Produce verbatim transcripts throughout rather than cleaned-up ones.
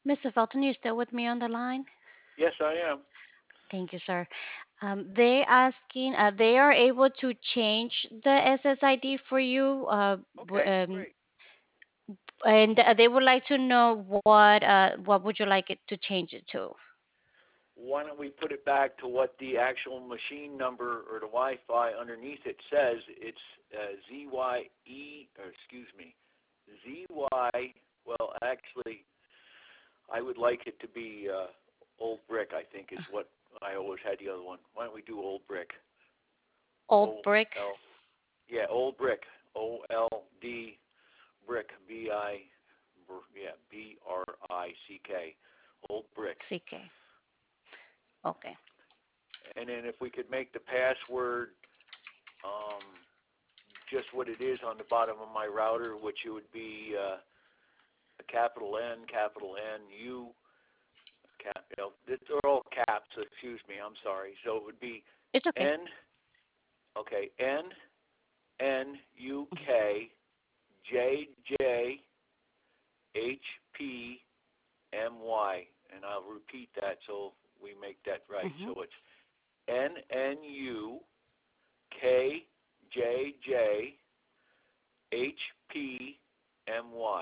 mister Felton, you still with me on the line? Yes, I am. Thank you, sir. Um, they asking, uh, they are able to change the S S I D for you, uh, w- Okay, um, great. and uh, they would like to know what, uh, what would you like it to change it to? Why don't we put it back to what the actual machine number or the Wi-Fi underneath it says? It's uh, Z Y E, or excuse me, Z Y. Well, actually, I would like it to be uh, Old Brick. I think is what I always had the other one. Why don't we do Old Brick? Old O brick. L. Yeah, Old Brick. O L D Brick. B I. Yeah, B R I C K. Old Brick. C K. Okay. And then if we could make the password um, just what it is on the bottom of my router, which it would be uh, a capital N, capital N, U, cap, you know, these are all caps. So excuse me, I'm sorry. So it would be It's okay. N, okay, N N U Mhm. K J J H P M Y, and I'll repeat that so we make that right. Mhm. So it's N N U K J J H P M Y.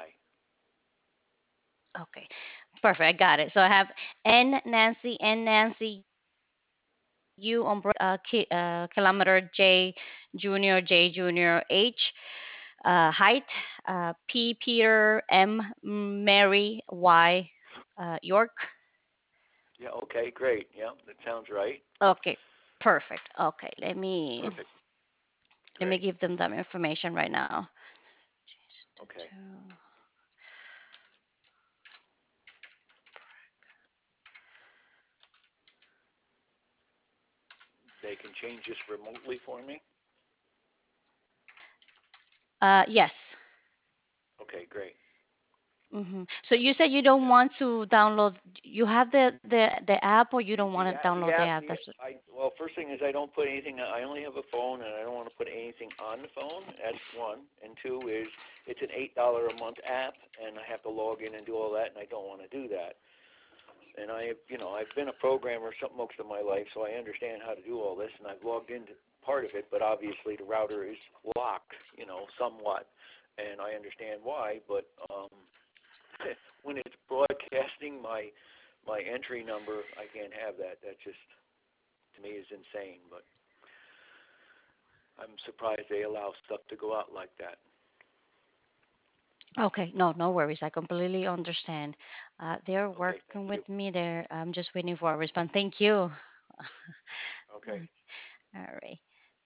Okay. Perfect. I got it. So I have N Nancy, N Nancy, U umbrella, uh, ki, uh, kilometer, J Junior, J Junior, H uh, height, uh, P Peter, M Mary, Y uh, York. Yeah, okay, great. Yeah, that sounds right. Okay. Perfect. Okay. Let me Perfect. let me Great. give them that information right now. Okay. They can change this remotely for me? Uh, yes. Okay, great. Hmm. So you said you don't want to download. You have the the the app, or you don't The want to the download the the app app. the That's what. I well first thing is I don't put anything I only have a phone and I don't want to put anything on the phone. That's one. And two is it's an eight dollar a month app and I have to log in and do all that and I don't want to do that. And I have you know, I've been a programmer some most of my life so I understand how to do all this and I've logged into part of it, but obviously the router is locked, you know, somewhat. And I understand why, but um when it's broadcasting my my entry number, I can't have that. That just to me is insane. But I'm surprised they allow stuff to go out like that. Okay, no, no worries. I completely understand. Uh, they're Okay, working thank with you. me there. I'm just waiting for a response. Thank you. Okay, All right.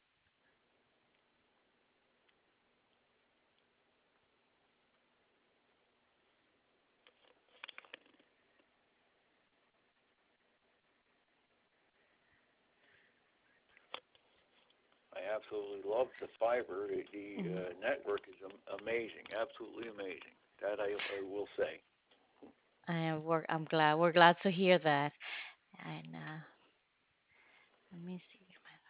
I absolutely love the fiber. The, the Mhm. uh, network is am- amazing, absolutely amazing. That I, I will say. I am work. I'm glad. We're glad to hear that. And uh, let me see.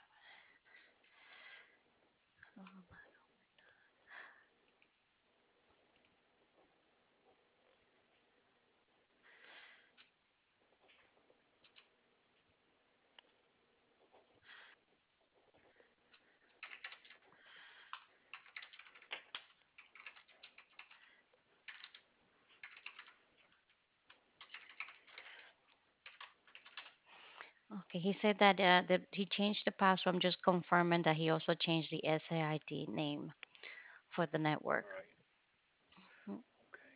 Okay, he said that uh, that he changed the password. I'm just confirming that he also changed the S A I D name for the network. All right. Mm. Okay.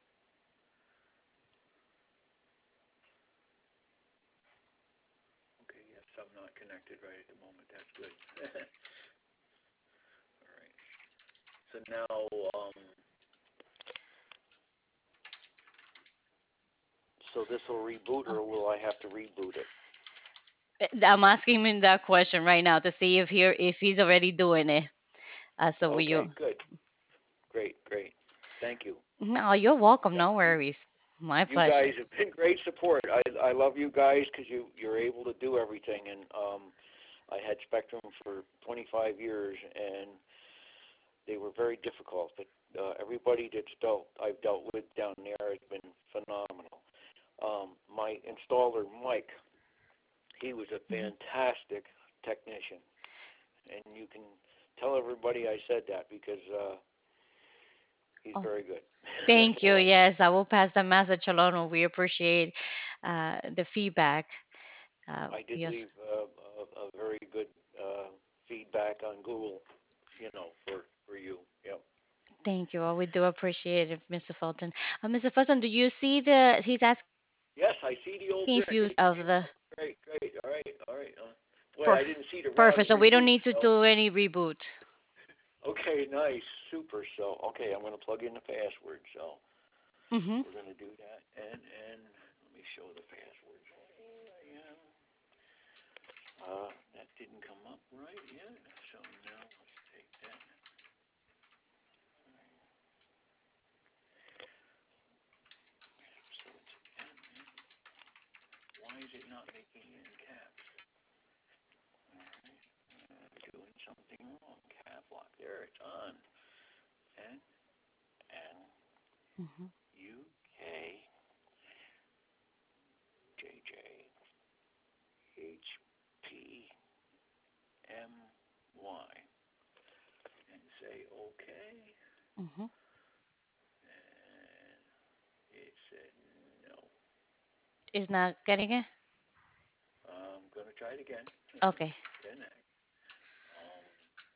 Okay. Yes, I'm not connected right at the moment. That's good. All right. So now, um, so this will reboot, Oh, or will I have to reboot it? uh, I'm asking him that question right now to see if he if he's already doing it. Uh, so will Okay. you? Good. Great. Great. Thank you. No, you're welcome. Yeah, No you worries. My you guys pleasure. have been great support. I I love you guys because you you're able to do everything. And um, I had Spectrum for twenty-five years, and they were very difficult. But uh, everybody that's dealt I've dealt with down there has been phenomenal. installer, Mike, he was a Mhm. fantastic technician, and you can tell everybody I said that because uh, he's Oh, very good. That's thank you. all I can. Yes, I will pass the message along. We appreciate uh, the feedback. Uh, I did yes, leave uh, a, a very good uh, feedback on Google, you know, for for you. Yep. thank you. Well, we do appreciate it, mister Fulton. Uh, mister Fulton, do you see the? He's asking if you Yes, I see the old great great of the. email. Great, great. All right, all right. Uh, boy, I Perf- didn't see the Perfect. routing So we don't reboot. need to So do any reboot. okay, nice, super. So okay, I'm going to plug in the password. So Mm-hmm. we're going to do that, and and let me show the password. Yeah. Uh, that didn't come up right yet. So now let's take that. So it's admin. Why is it not making it in caps? All right. Uh, doing something wrong. Cap lock. There, it's on. N N Mm-hmm. U K J J H P M Y and say OK. Mm-hmm. And it said no. Is not getting it? I'm going to try it again. Okay. Connect. Um,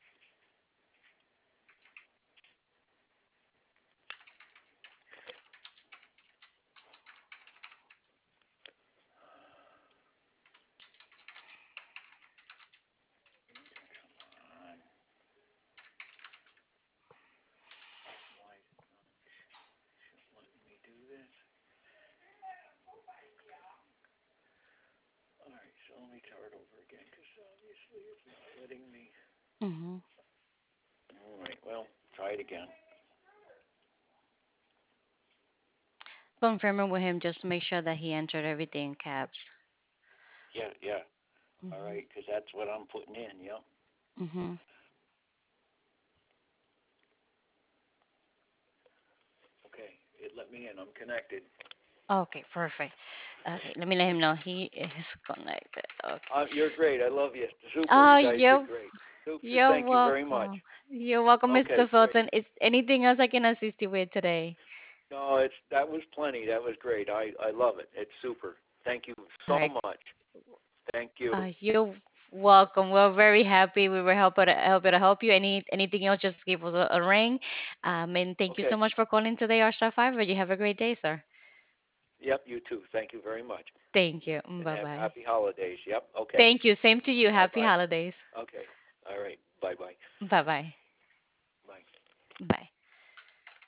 come on. Why is it not letting me do this? All right, so let me start over again because obviously it's not letting me. Mm-hmm. All right, well, try it again. Confirming with him just to make sure that he entered everything in caps. Yeah, yeah. All Mm-hmm. right, because that's what I'm putting in. Yep. Mm-hmm. Okay, it let me in. I'm connected. Okay, perfect. Okay, let me let him know he is connected. Okay. Uh, you're great. I love you. Super. Oh, You guys did you're great. Super. you're Thank you very much. welcome. You're welcome, mister Okay, great. Fulton. Is anything else I can assist you with today? No, it's that was plenty. That was great. I I love it. It's super. Thank you All so right. much. Thank you. Uh, you're welcome. We're very happy. We were happy to, happy to help you. Any anything else, just give us a, a ring. Um, and thank you Okay. so much for calling today, our Star Five. You have a great day, sir. Yep. You too. Thank you very much. Thank you. And Bye have bye. happy holidays. Yep. Okay. Thank you. Same to you. Bye Happy bye. holidays. Okay. All right. Bye bye. Bye bye.